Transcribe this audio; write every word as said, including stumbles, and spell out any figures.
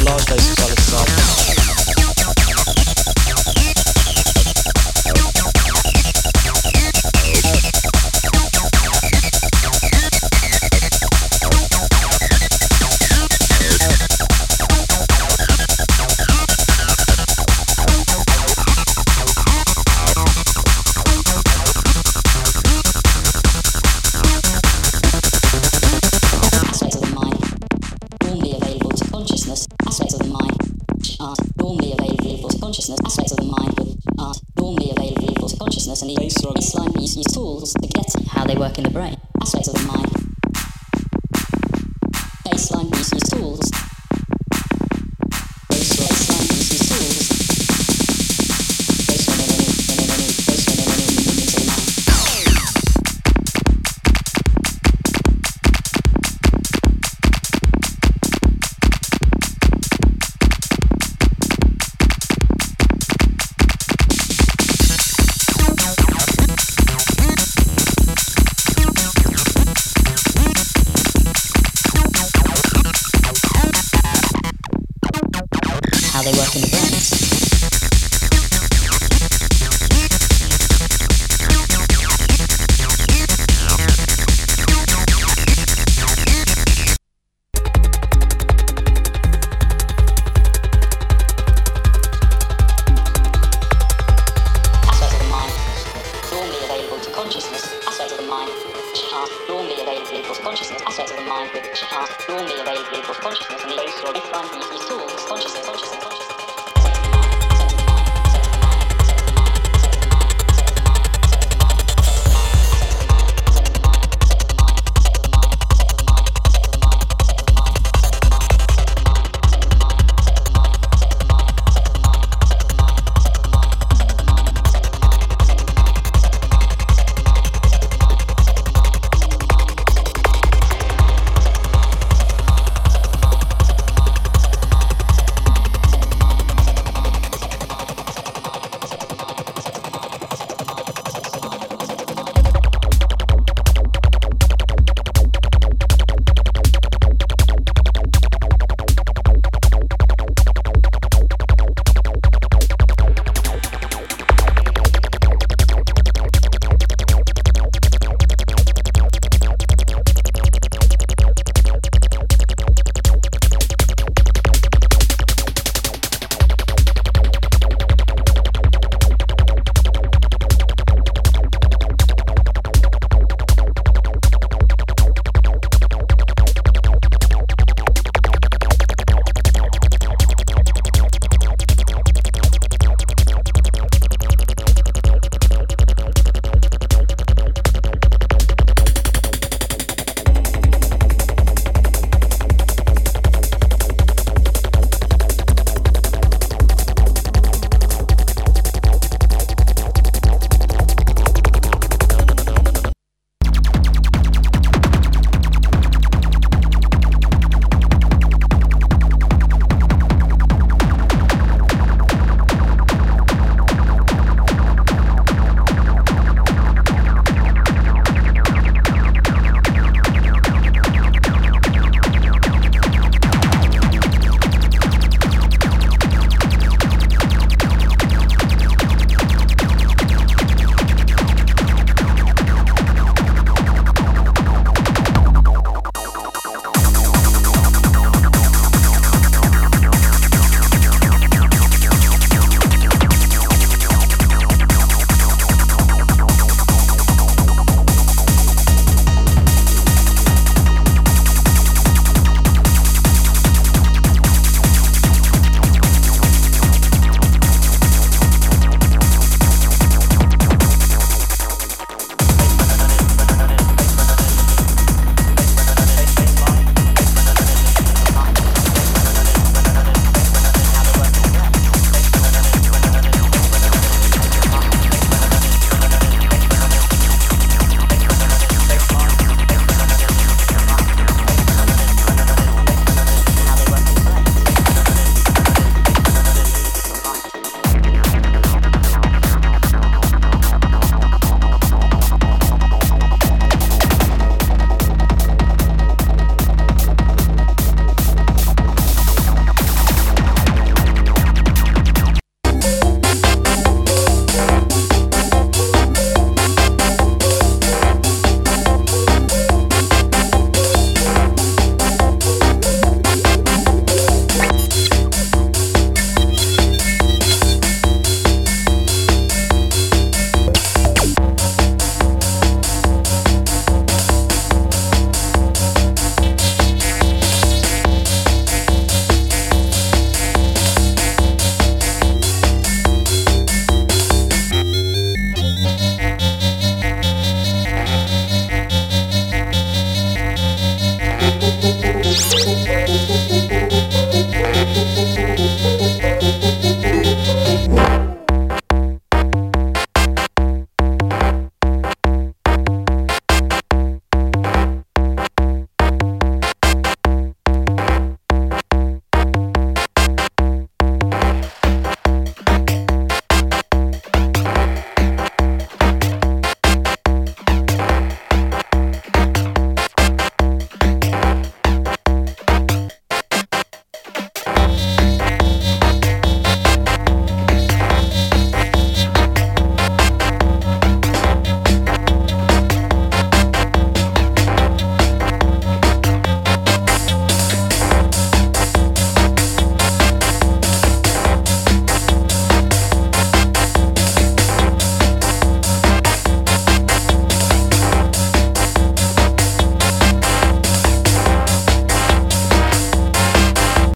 large dose of psilocybin. Aspects of the mind which aren't normally available to consciousness, aspects of the mind which aren't normally available to consciousness, and the baseline use, use tools to get how they work in the brain. Aspects of the mind. Baseline use, use tools. Baseline use, use tools. Baseline use of the mind. How they work in the brains. Aspects of the mind normally available to consciousness. Aspects of the mind which aren't normally available to consciousness. Aspects of the mind which aren't normally available to consciousness, and the baseline use tools. Consciousness, consciousness, consciousness.